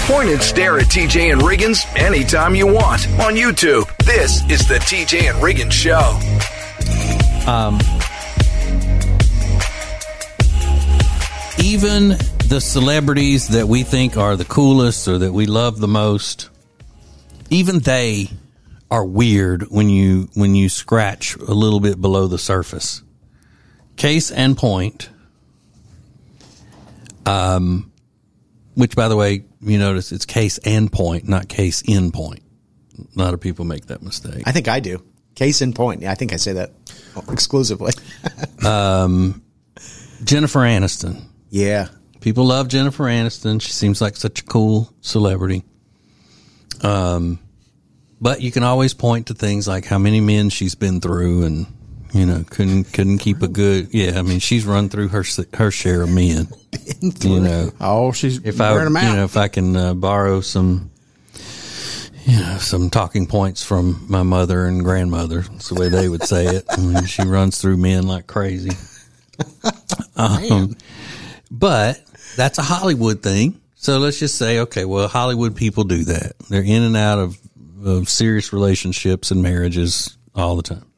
Point and stare at TJ and Riggins anytime you want on YouTube. This is the TJ and Riggins Show. Even the celebrities that we think are the coolest or that we love the most, even they are weird when you scratch a little bit below the surface. Case and point. Which, by the way, you notice it's case and point, not case in point. A lot of people make that mistake. I think I do. Case in point. Yeah, I think I say that exclusively. Jennifer Aniston. Yeah. People love Jennifer Aniston. She seems like such a cool celebrity. But you can always point to things like how many men she's been through and, you know, couldn't keep a good, yeah, I mean, she's run through her share of men. You know. Oh, she's wearing them out. You know, if I can borrow some, you know, some talking points from my mother and grandmother, that's the way they would say it. I mean, she runs through men like crazy. But that's a Hollywood thing. So let's just say, okay, well, Hollywood people do that. They're in and out of serious relationships and marriages all the time.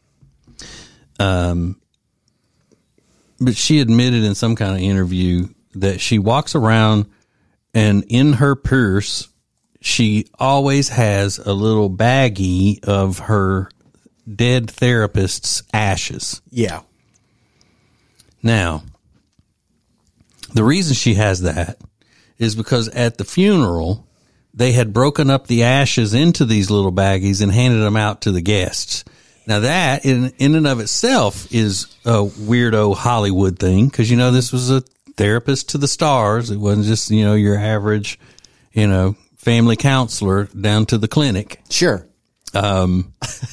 But she admitted in some kind of interview that she walks around and in her purse, she always has a little baggie of her dead therapist's ashes. Yeah. Now, the reason she has that is because at the funeral, they had broken up the ashes into these little baggies and handed them out to the guests. Now that in and of itself is a weirdo Hollywood thing. Cause you know, this was a therapist to the stars. It wasn't just, you know, your average, you know, family counselor down to the clinic. Sure. But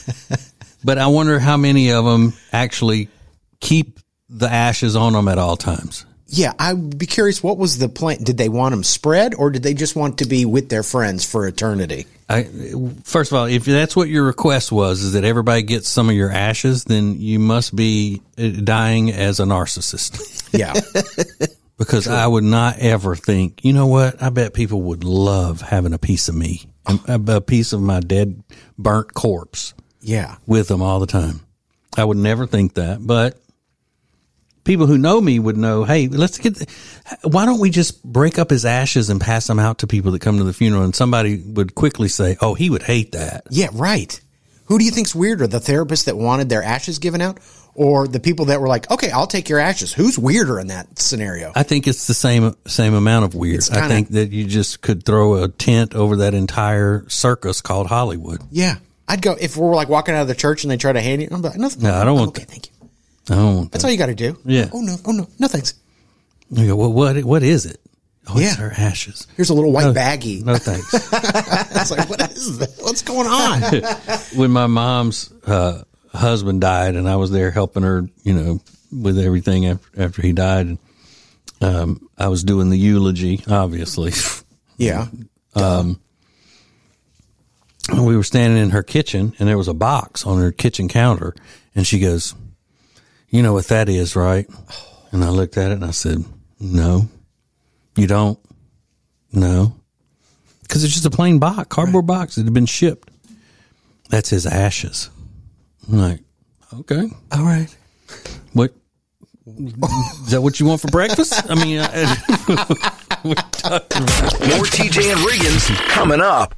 I wonder how many of them actually keep the ashes on them at all times. Yeah, I'd be curious, what was the plan? Did they want them spread, or did they just want to be with their friends for eternity? First of all, if that's what your request was, is that everybody gets some of your ashes, then you must be dying as a narcissist. Yeah. Because I would not ever think, you know what, I bet people would love having a piece of me, a piece of my dead, burnt corpse. Yeah. With them all the time. I would never think that, but people who know me would know, hey, why don't we just break up his ashes and pass them out to people that come to the funeral? And somebody would quickly say, oh, he would hate that. Yeah, right. Who do you think's weirder, the therapist that wanted their ashes given out or the people that were like, okay, I'll take your ashes? Who's weirder in that scenario? I think it's the same amount of weird. I think that you just could throw a tent over that entire circus called Hollywood. Yeah. I'd go, if we're like walking out of the church and they try to hand you, I'm like, no, I don't want okay, that. thank you. I don't want That's that. all you got to do. Yeah. Oh no, thanks. You go, well, what is it? Oh, yeah. It's her ashes. Here's a little white baggie. No thanks. I was like, what is that? What's going on? When my mom's husband died and I was there helping her, you know, with everything after he died, I was doing the eulogy, obviously. Yeah. We were standing in her kitchen and there was a box on her kitchen counter and she goes, you know what that is, right? And I looked at it and I said, no, you don't. No. Because it's just a plain box, cardboard box that had been shipped. That's his ashes. I'm like, okay. All right. What? Is that what you want for breakfast? I mean, we're talking about more TJ and Riggins coming up.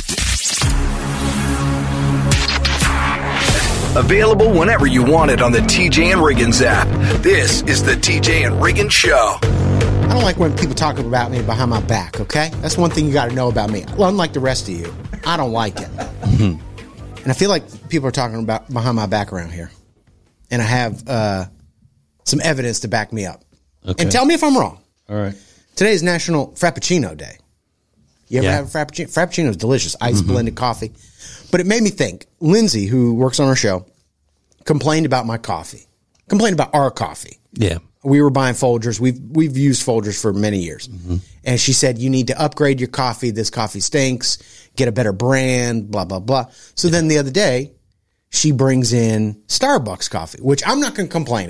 Available whenever you want it on the TJ and Riggins app. This is the TJ and Riggins Show. I don't like when people talk about me behind my back, okay? That's one thing you got to know about me. Well, unlike the rest of you, I don't like it. Mm-hmm. And I feel like people are talking about behind my back around here. And I have some evidence to back me up. Okay. And tell me if I'm wrong. All right. Today is National Frappuccino Day. You ever have a Frappuccino? Frappuccino is delicious. Ice blended coffee. But it made me think. Lindsay, who works on our show, complained about my coffee. Complained about our coffee. Yeah. We were buying Folgers. We've used Folgers for many years. Mm-hmm. And she said, you need to upgrade your coffee. This coffee stinks. Get a better brand, blah, blah, blah. So then the other day, she brings in Starbucks coffee, which I'm not going to complain about.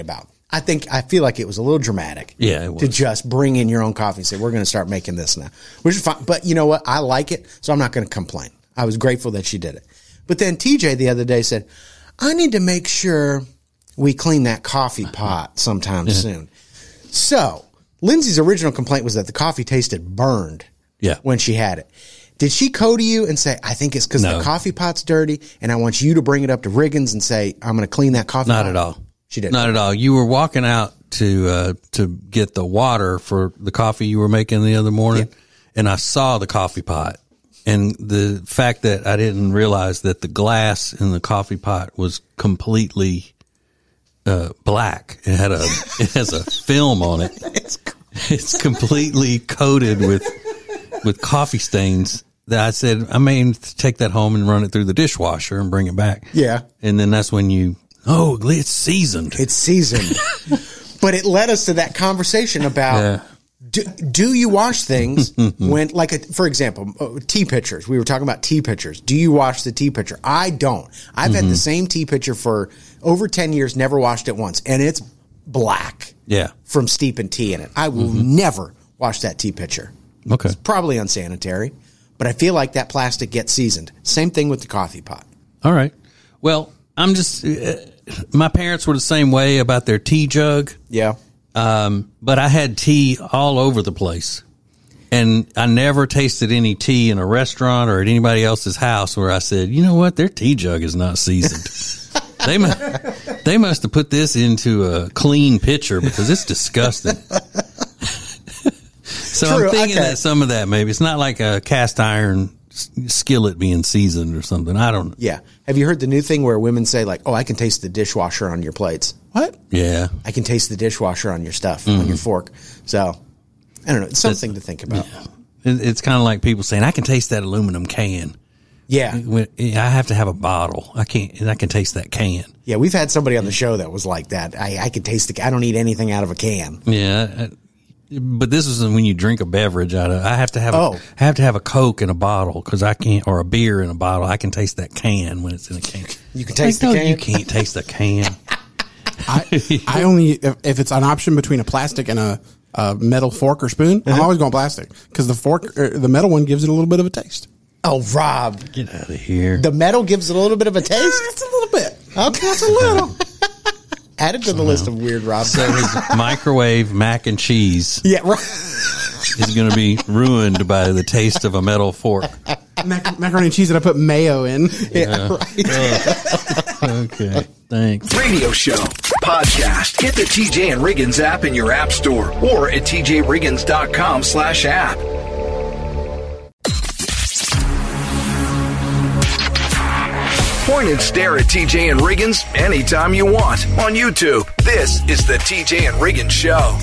I feel like it was a little dramatic. Yeah, it was. To just bring in your own coffee and say, we're going to start making this now, which is fine. But you know what? I like it, so I'm not going to complain. I was grateful that she did it. But then TJ the other day said, I need to make sure we clean that coffee pot sometime soon. So Lindsay's original complaint was that the coffee tasted burned when she had it. Did she go to you and say, I think it's because the coffee pot's dirty, and I want you to bring it up to Riggins and say, I'm going to clean that coffee pot? Not at all. She didn't. Not at all. You were walking out to get the water for the coffee you were making the other morning, and I saw the coffee pot. And the fact that I didn't realize that the glass in the coffee pot was completely black. It has a film on it. It's completely coated with coffee stains. That I said I may take that home and run it through the dishwasher and bring it back. Yeah, and then that's when it's seasoned. It's seasoned. But it led us to that conversation about do you wash things when, for example, tea pitchers. We were talking about tea pitchers. Do you wash the tea pitcher? I don't. I've had the same tea pitcher for over 10 years, never washed it once, and it's black. Yeah, from steeping tea in it. I will never wash that tea pitcher. Okay, it's probably unsanitary, but I feel like that plastic gets seasoned. Same thing with the coffee pot. All right. Well, I'm just. My parents were the same way about their tea jug. Yeah. But I had tea all over the place, and I never tasted any tea in a restaurant or at anybody else's house where I said, you know what, their tea jug is not seasoned. They must have put this into a clean pitcher because it's disgusting. So True, I'm thinking that some of that maybe it's not like a cast iron skillet being seasoned or something. I don't know. Yeah. Have you heard the new thing where women say like, oh, I can taste the dishwasher on your plates? What? Yeah. I can taste the dishwasher on your stuff, on your fork. So, I don't know. It's something to think about. Yeah. It's kind of like people saying, I can taste that aluminum can. Yeah. I have to have a bottle. I can taste that can. Yeah, we've had somebody on the show that was like that. I can taste I don't eat anything out of a can. Yeah. But this is when you drink a beverage out of. I have to have a Coke in a bottle because I can't, or a beer in a bottle. I can taste that can when it's in a can. You can taste the can. You can't taste the can. I only if it's an option between a plastic and a metal fork or spoon. I'm always going plastic because the metal one gives it a little bit of a taste. Oh, Rob, get out of here! The metal gives it a little bit of a taste. It's a little bit. Okay, it's a little. Add it to the list of weird Rob. So his microwave mac and cheese, right, is going to be ruined by the taste of a metal fork. Macaroni and cheese that I put mayo in. Yeah, right. Okay, thanks. Radio show, podcast. Get the TJ and Riggins app in your app store or at tjriggins.com/app. Point and stare at TJ and Riggins anytime you want on YouTube. This is the TJ and Riggins Show.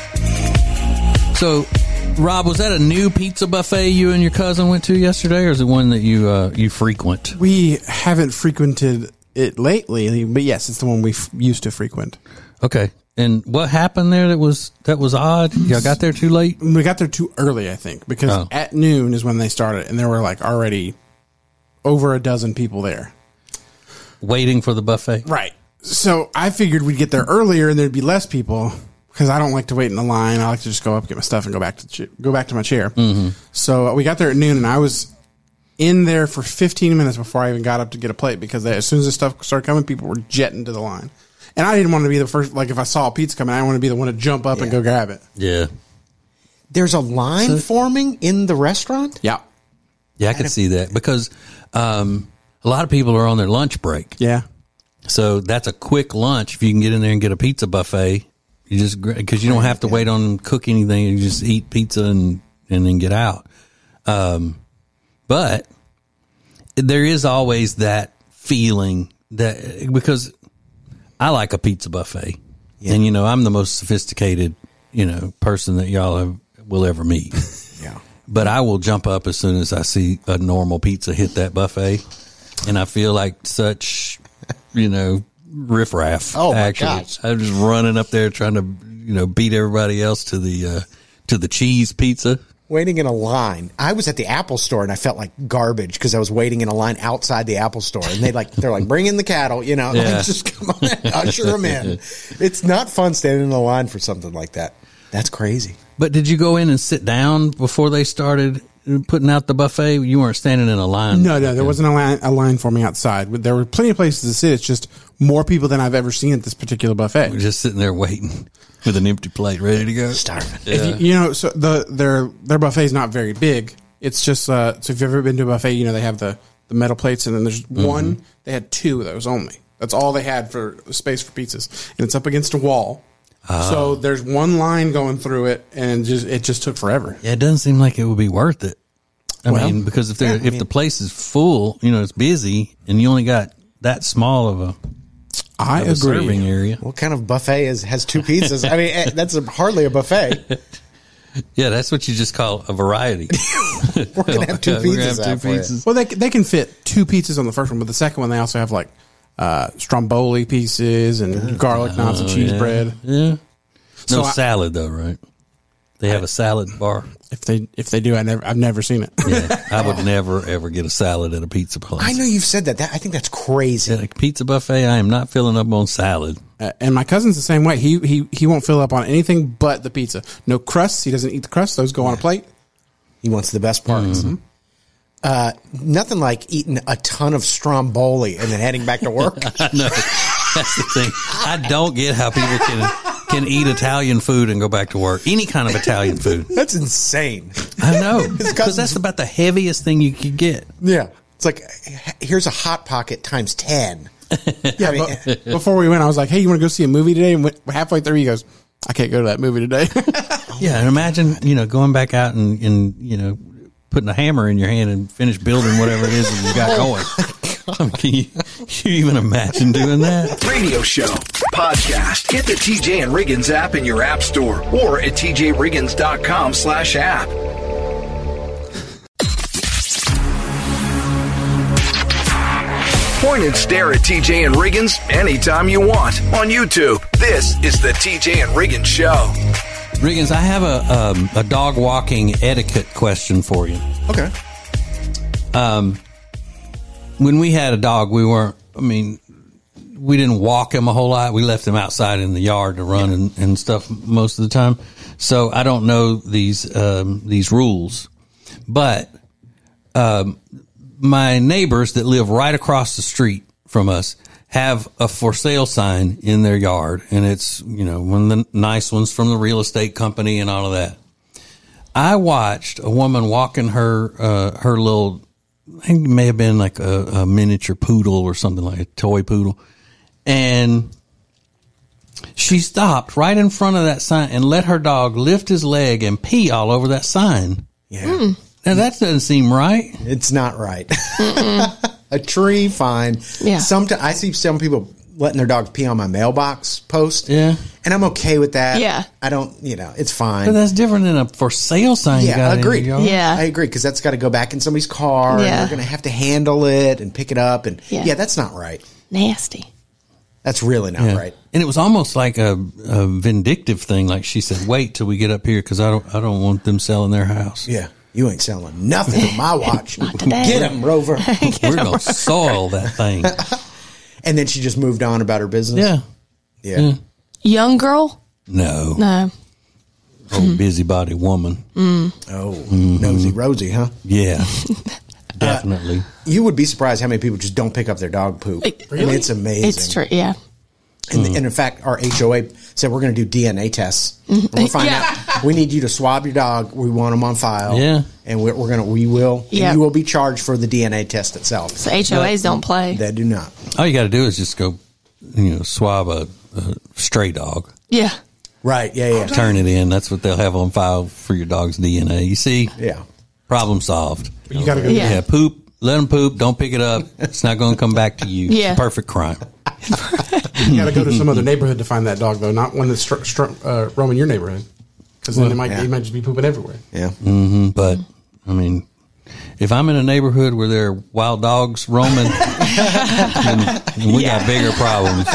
So, Rob, was that a new pizza buffet you and your cousin went to yesterday, or is it one that you frequent? We haven't frequented it lately, but yes, it's the one we used to frequent. Okay. And what happened there that was odd? Y'all got there too late? We got there too early, I think, because at noon is when they started, and there were like already over a dozen people there. Waiting for the buffet? Right. So I figured we'd get there earlier and there'd be less people because I don't like to wait in the line. I like to just go up, get my stuff, and go back to my chair. Mm-hmm. So we got there at noon, and I was in there for 15 minutes before I even got up to get a plate because as soon as the stuff started coming, people were jetting to the line. And I didn't want to be the first. Like if I saw a pizza coming, I didn't want to be the one to jump up and go grab it. Yeah. There's a line forming in the restaurant? Yeah. Yeah, I could see that because a lot of people are on their lunch break. Yeah. So that's a quick lunch. If you can get in there and get a pizza buffet, you just, because you don't have to wait on them to cook anything. You just eat pizza and then get out. But there is always that feeling that, because I like a pizza buffet. Yeah. And, I'm the most sophisticated, person that y'all will ever meet. Yeah. But I will jump up as soon as I see a normal pizza hit that buffet. And I feel like such, riffraff. Oh, my actually. gosh. I'm just running up there trying to, beat everybody else to the cheese pizza. Waiting in a line. I was at the Apple store and I felt like garbage because I was waiting in a line outside the Apple store, and they're like, bring in the cattle, you know, like, just come on, usher them in. It's not fun standing in a line for something like that. That's crazy. But did you go in and sit down before they started putting out the buffet? You weren't standing in a line. No, there wasn't a line for me outside. There were plenty of places to sit. It's just more people than I've ever seen at this particular buffet. We're just sitting there waiting with an empty plate ready to go. Starving. Yeah. So their buffet is not very big. It's just so if you've ever been to a buffet, you know they have the metal plates, and then there's one. They had two of those only. That's all they had for space for pizzas, and it's up against a wall. So there's one line going through it, and it just took forever. Yeah, it doesn't seem like it would be worth it. I mean, because if the place is full, you know, it's busy, and you only got that small of a serving area. What kind of buffet has two pizzas? I mean, that's hardly a buffet. Yeah, that's what you just call a variety. We're gonna have two pizzas. Well, they can fit two pizzas on the first one, but the second one they also have like stromboli pieces and garlic knots and cheese bread. Yeah. So salad though, right? They have a salad bar. If they do, I've never seen it. Yeah, I would never ever get a salad at a pizza place. I know you've said that. I think that's crazy. At a pizza buffet, I am not filling up on salad. And my cousin's the same way. He won't fill up on anything but the pizza. No crusts. He doesn't eat the crust. Those go on a plate. He wants the best parts. Mm-hmm. Nothing like eating a ton of stromboli and then heading back to work. I know. That's the thing. I don't get how people can eat Italian food and go back to work. Any kind of Italian food. That's insane. I know. Because that's about the heaviest thing you could get. Yeah. It's like, here's a Hot Pocket times 10. Yeah, but before we went, I was like, hey, you want to go see a movie today? And halfway through, he goes, I can't go to that movie today. Yeah, and imagine, going back out and putting a hammer in your hand and finish building whatever it is that you got going. I mean, can you even imagine doing that? Radio show, podcast. Get the TJ and Riggins app in your app store or at tjriggins.com/app. Point and stare at TJ and Riggins anytime you want on YouTube. This is the TJ and Riggins Show. Riggins, I have a dog walking etiquette question for you. Okay. When we had a dog, we didn't walk him a whole lot. We left him outside in the yard to run and stuff most of the time. So I don't know these rules, but my neighbors that live right across the street from us have a for sale sign in their yard, and it's one of the nice ones from the real estate company and all of that. I watched a woman walking her little, I think it may have been like a miniature poodle or something, like a toy poodle. And she stopped right in front of that sign and let her dog lift his leg and pee all over that sign. Yeah. Now that doesn't seem right. It's not right. A tree, fine. Yeah. Sometimes I see some people letting their dogs pee on my mailbox post. Yeah. And I'm okay with that. Yeah. I don't, it's fine. But that's different than a for sale sign. Yeah, you got agreed. in your yard. Yeah. I agree, because that's got to go back in somebody's car, and Yeah. they're going to have to handle it and pick it up, and Yeah. that's not right. Nasty. That's really not Yeah. right. And it was almost like a vindictive thing. Like she said, "Wait till we get up here because I don't want them selling their house. Yeah, you ain't selling nothing with my watch. Not today. Get him, Rover. We're gonna soil that thing." And then she just moved on about her business. Yeah. Young girl? No. No. Old busybody woman. Oh, nosy Rosie, huh? Yeah. Definitely. You would be surprised how many people just don't pick up their dog poop. I mean, it's amazing. It's true. Yeah. And in fact, our HOA said we're going to do DNA tests. We're finding out. We need you to swab your dog. We want them on file. Yeah. And we will. Yeah. And you will be charged for the DNA test itself. So HOAs don't play. They do not. All you got to do is just go, swab a stray dog. Yeah. Right. Yeah. Turn it in. That's what they'll have on file for your dog's DNA. You see? Yeah. Problem solved. You got to go. Yeah. Yeah, poop. Let them poop. Don't pick it up. It's not going to come back to you. Yeah. It's a perfect crime. You got to go to some other neighborhood to find that dog, though, not one that's roaming your neighborhood, because then it might just be pooping everywhere. Yeah. But, I mean, if I'm in a neighborhood where there are wild dogs roaming, then we got bigger problems.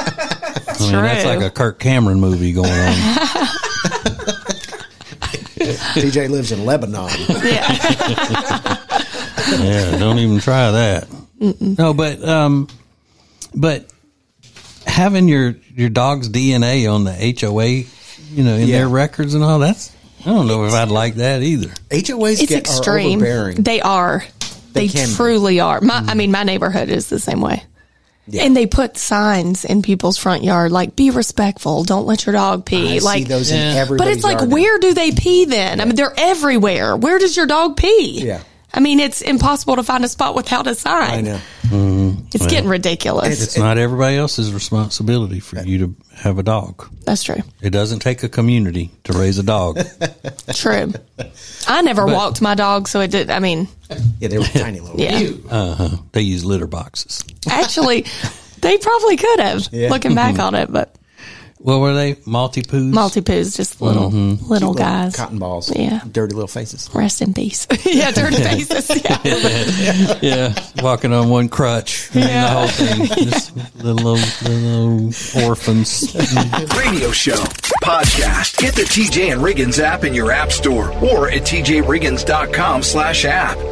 That's like a Kirk Cameron movie going on. TJ lives in Lebanon. Yeah. Yeah, don't even try that. No, but having your dog's DNA on the HOA, in their records and all, I don't know if I'd like that either. HOAs It's are extreme. overbearing. They are. They can be. truly are. My neighborhood is the same way. Yeah. And they put signs in people's front yard like, be respectful, don't let your dog pee. I like, see those in Yeah. everybody's but it's like, yard now. where do they pee then? I mean, they're everywhere. Where does your dog pee? Yeah. I mean, it's impossible to find a spot without a sign. I know. It's getting ridiculous. It's not everybody else's responsibility for you to have a dog. That's true. It doesn't take a community to raise a dog. True. I never walked my dog, so it did. I mean, Yeah, they were tiny little. yeah. They use litter boxes. Actually, they probably could have, Yeah. looking back on it, but What were they? Maltipoos? Maltipoos, just little guys. Cotton balls. Yeah. Dirty little faces. Rest in peace. Yeah, dirty faces. Yeah. Yeah, walking on one crutch. I mean, the whole thing. Just little orphans. Radio show, podcast. Get the TJ and Riggins app in your app store or at tjriggins.com/app.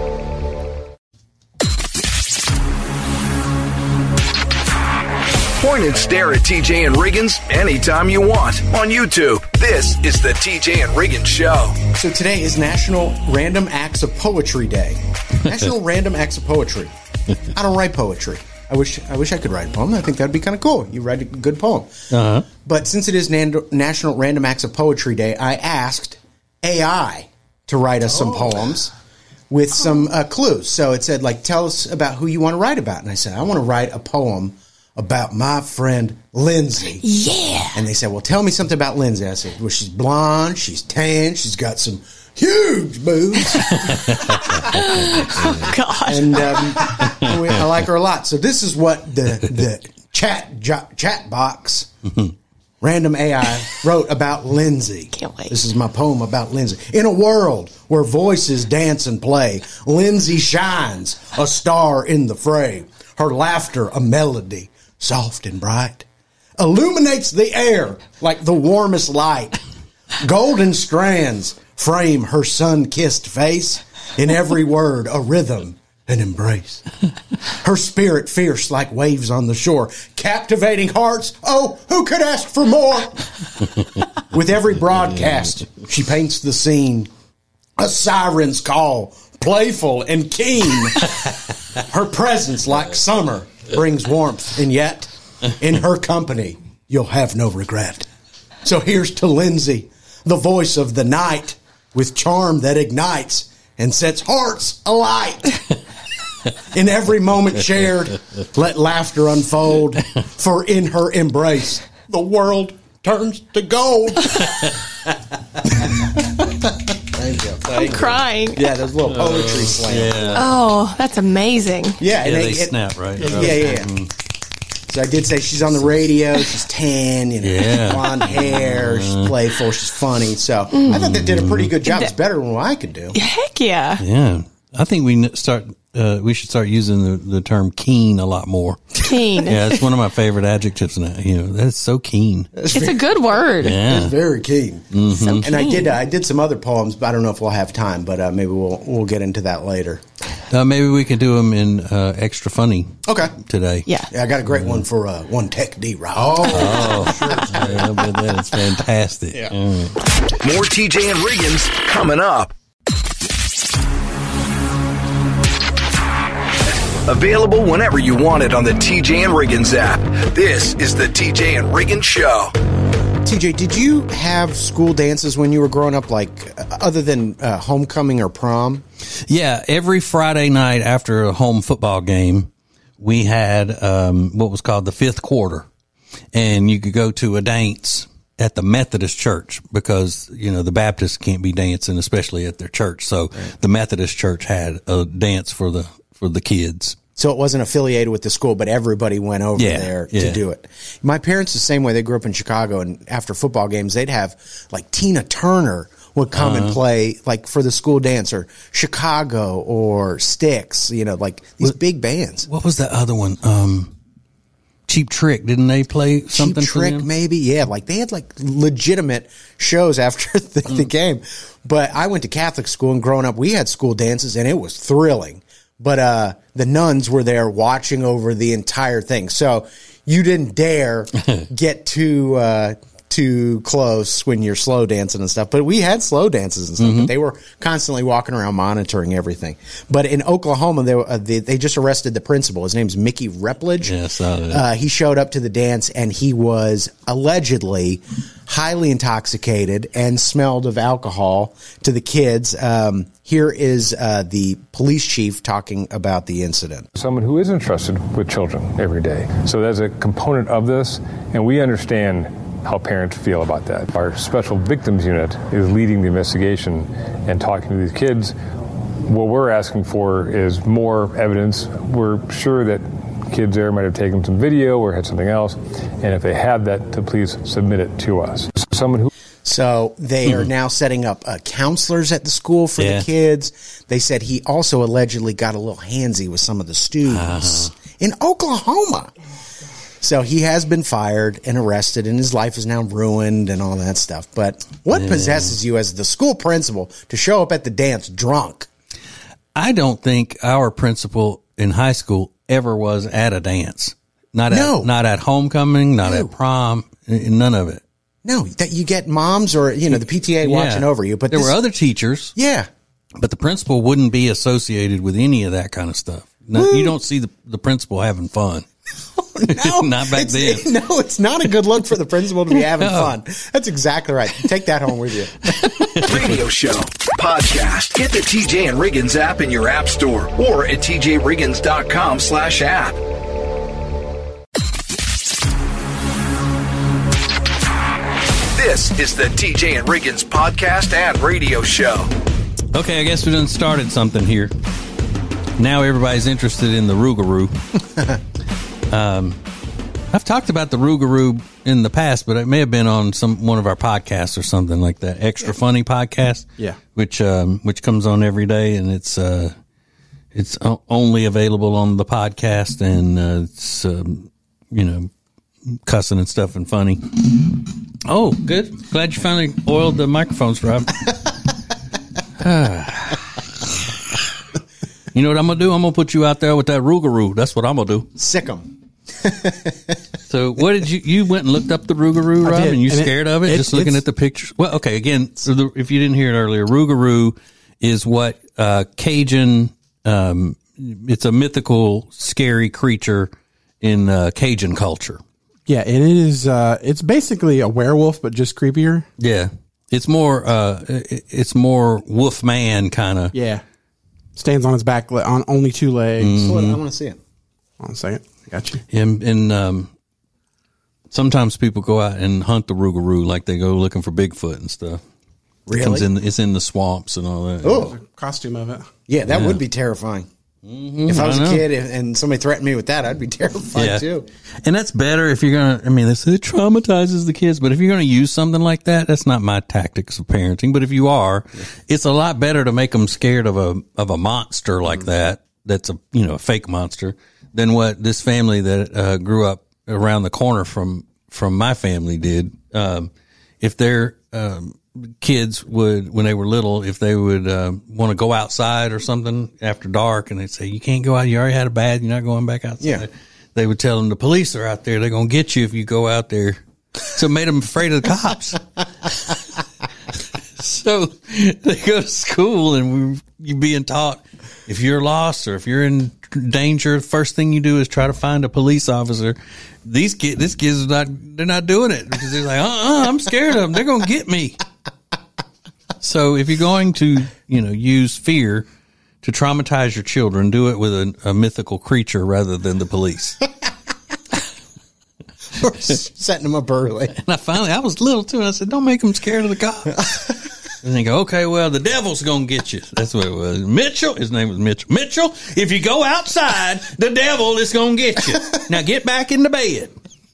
Point and stare at TJ and Riggins anytime you want on YouTube. This is the TJ and Riggins Show. So today is National Random Acts of Poetry Day. National Random Acts of Poetry. I don't write poetry. I wish I could write a poem. I think that'd be kind of cool. You write a good poem. Uh-huh. But since it is National Random Acts of Poetry Day, I asked AI to write us some poems with some clues. So it said, like, tell us about who you want to write about. And I said, I want to write a poem about my friend Lindsay. Yeah. And they said, well, tell me something about Lindsay. I said, well, she's blonde, she's tan, she's got some huge boobs. Oh, God. And I like her a lot. So this is what the chat box, random AI, wrote about Lindsay. Can't wait. This is my poem about Lindsay. In a world where voices dance and play, Lindsay shines, a star in the fray. Her laughter, a melody, soft and bright, illuminates the air like the warmest light. Golden strands frame her sun-kissed face. In every word, a rhythm, an embrace. Her spirit fierce like waves on the shore, captivating hearts. Oh, who could ask for more? With every broadcast, she paints the scene. A siren's call, playful and keen. Her presence, like summer, brings warmth, and yet, in her company, you'll have no regret. So here's to Lindsay, the voice of the night, with charm that ignites and sets hearts alight. In every moment shared, let laughter unfold, for in her embrace, the world turns to gold. Thank you. I'm crying. Yeah, there's a little poetry slam. Oh, that's amazing. Yeah, Yeah, they snap, right? Yeah. So I did say she's on the radio. She's tan, Yeah. blonde hair. She's playful. She's funny. So I thought they did a pretty good job. It's better than what I could do. Heck yeah. Yeah. I think we should start using the term keen a lot more. Keen. Yeah, it's one of my favorite adjectives now. That's so keen. It's a good word. Yeah. It's very keen. So keen. And I did some other poems, but I don't know if we'll have time. But maybe we'll get into that later. Maybe we can do them in extra funny Okay. today. Yeah. Yeah, I got a great one for One Tech D-Rock. Oh, sure. Yeah, but that is fantastic. Yeah. More TJ and Riggins coming up. Available whenever you want it on the TJ and Riggins app. This is the TJ and Riggins Show. TJ, did you have school dances when you were growing up, like other than homecoming or prom? Yeah, every Friday night after a home football game, we had what was called the fifth quarter. And you could go to a dance at the Methodist church because, the Baptists can't be dancing, especially at their church. So the Methodist church had a dance for the kids. So it wasn't affiliated with the school, but everybody went over there to do it. My parents, the same way, they grew up in Chicago, and after football games, they'd have, like, Tina Turner would come and play, like, for the school dance, or Chicago or Styx, like these big bands. What was that other one? Cheap Trick. Didn't they play something Cheap for Trick, them? maybe. Yeah, like they had like legitimate shows after the game. But I went to Catholic school, and growing up, we had school dances, and it was thrilling. But the nuns were there watching over the entire thing, so you didn't dare get too close when you're slow dancing and stuff. But we had slow dances and stuff. But they were constantly walking around monitoring everything. But in Oklahoma, they just arrested the principal. His name's Mickey Repledge. Yeah, I saw that. He showed up to the dance, and he was allegedly highly intoxicated and smelled of alcohol to the kids. Here is the police chief talking about the incident. Someone who is entrusted with children every day. So there's a component of this, and we understand how parents feel about that. Our special victims unit is leading the investigation and talking to these kids. What we're asking for is more evidence. We're sure that kids there might have taken some video or had something else, and if they have that, to please submit it to us. So they are now setting up counselors at the school for the kids. They said he also allegedly got a little handsy with some of the students in Oklahoma. So he has been fired and arrested, and his life is now ruined and all that stuff. But what possesses you as the school principal to show up at the dance drunk? I don't think our principal in high school ever was at a dance. Not at homecoming, not at prom, none of it. No, that you get moms or, the PTA watching over you. But there were other teachers. Yeah. But the principal wouldn't be associated with any of that kind of stuff. No, you don't see the principal having fun. No, not back then. No, it's not a good look for the principal to be having fun. That's exactly right. Take that home with you. Radio show, podcast. Get the TJ and Riggins app in your app store or at tjriggins.com/app. This is the TJ and Riggins podcast and radio show. Okay, I guess we done started something here. Now everybody's interested in the Rougarou. I've talked about the Rougarou in the past, but it may have been on one of our podcasts or something like that. Extra Funny podcast, which comes on every day, and it's only available on the podcast, and it's cussing and stuff and funny. Oh, good. Glad you finally oiled the microphones, Rob. You know what I'm going to do? I'm going to put you out there with that Rougarou. That's what I'm going to do. Sick 'em. So what did you went and looked up the Rougarou, Rob, and you scared of it? Just looking at the pictures? Well, okay, again, so if you didn't hear it earlier, Rougarou is what Cajun, it's a mythical, scary creature in Cajun culture. Yeah, and it is, it's basically a werewolf, but just creepier. Yeah. It's more wolf man kind of. Yeah. Stands on his back on only two legs. I want to see it. Hold on a second. I got you. And sometimes people go out and hunt the Rougarou, like they go looking for Bigfoot and stuff. Really? It's in the swamps and all that. Oh, There's a costume of it. Yeah, that would be terrifying. Mm-hmm, if I was a kid and somebody threatened me with that, I'd be terrified too. And that's better if you're going to, they say it traumatizes the kids, but if you're going to use something like that, that's not my tactics of parenting. But if you are, it's a lot better to make them scared of a monster like that. That's a fake monster than what this family that grew up around the corner from my family did. If their kids would, when they were little, if they would want to go outside or something after dark, and they'd say, "You can't go out. You already had a bath. You're not going back outside." Yeah. They would tell them the police are out there. They're going to get you if you go out there. So it made them afraid of the cops. So they go to school, and you're being taught, if you're lost or if you're in danger, the first thing you do is try to find a police officer. This kids they're not doing it because they're like, I'm scared of them. They're going to get me. So if you're going to, use fear to traumatize your children, do it with a mythical creature rather than the police. Or setting them up early. And I was little too, and I said, don't make them scared of the cops. And they go, okay, well, the devil's going to get you. That's what it was. Mitchell, his name was Mitchell. Mitchell, if you go outside, the devil is going to get you. Now get back in the bed.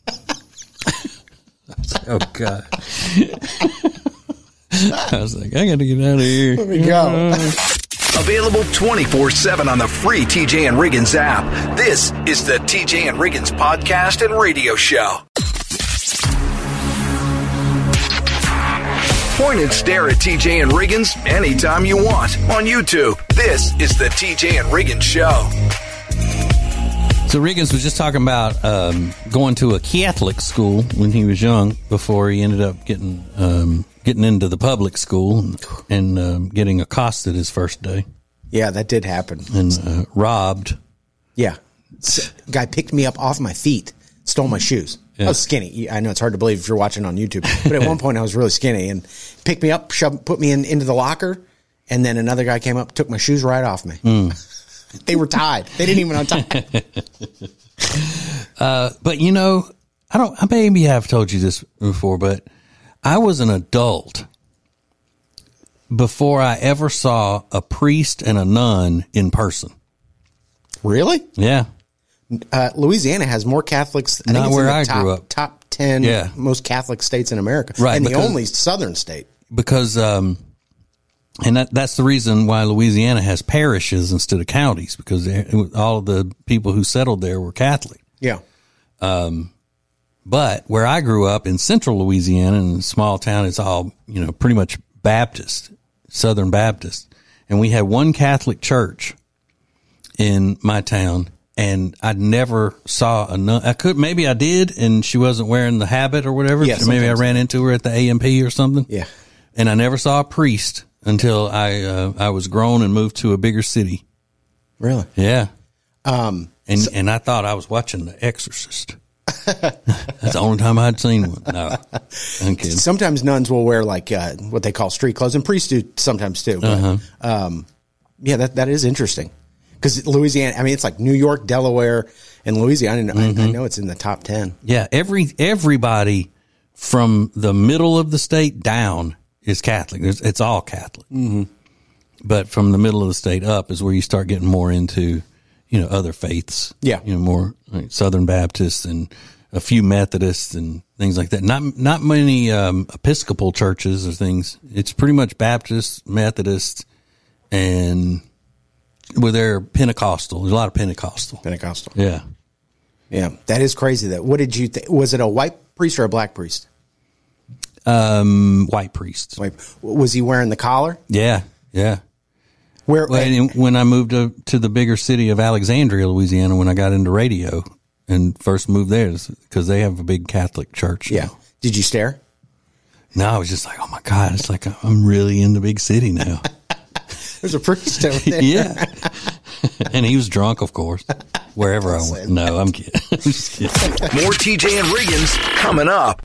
Oh, God. I was like, I got to get out of here. Let me go. Available 24/7 on the free TJ and Riggins app. This is the TJ and Riggins podcast and radio show. Point and stare at TJ and Riggins anytime you want on YouTube. This is the TJ and Riggins show. So Riggins was just talking about going to a Catholic school when he was young before he ended up getting into the public school and getting accosted his first day Yeah, that did happen. and robbed. Yeah. Guy picked me up off my feet, stole my shoes. Yeah. I was skinny. I know it's hard to believe if you're watching on YouTube, but at one point I was really skinny and picked me up, put me into the locker, and then another guy came up, took my shoes right off me. They were tied. They didn't even untie. But you know, I maybe have told you this before, but I was an adult before I ever saw a priest and a nun in person. Really? Yeah. Louisiana has more Catholics. I think Not it's where in the I top, grew up. Top 10 Yeah. most Catholic states in America. Right, And the because- only southern state. Because, and that's the reason why Louisiana has parishes instead of counties, because all of the people who settled there were Catholic. Yeah. But where I grew up in central Louisiana, in a small town, it's all, pretty much Baptist, Southern Baptist. And we had one Catholic church in my town, and I never saw a nun. Maybe I did, and she wasn't wearing the habit or whatever. Yeah, So maybe I sometimes. ran into her at the AMP or something. Yeah. And I never saw a priest until I was grown and moved to a bigger city. Really? Yeah. And I thought I was watching The Exorcist. That's the only time I'd seen one. No, I'm kidding. Sometimes nuns will wear like what they call street clothes, and priests do sometimes too. But, yeah, that is interesting because Louisiana. I mean, it's like New York, Delaware, and Louisiana. I know it's in the top 10. Yeah, everybody from the middle of the state down is Catholic. It's all Catholic. Mm-hmm. But from the middle of the state up is where you start getting more into, other faiths. Yeah. More like Southern Baptists and a few Methodists and things like that. Not many Episcopal churches or things. It's pretty much Baptist, Methodist, and they're Pentecostal. There's a lot of Pentecostal. Yeah. Yeah, that is crazy. What did you think? Was it a white priest or a black priest? White priest. Was he wearing the collar? Yeah. Where? When I moved to the bigger city of Alexandria, Louisiana, when I got into radio and first moved there, because they have a big Catholic church. Yeah. Did you stare? No, I was just like, oh my God, it's like I'm really in the big city now. There's a priest over there. Yeah. And he was drunk, of course, wherever I went. No, I'm kidding. I'm just kidding. More TJ and Riggins coming up.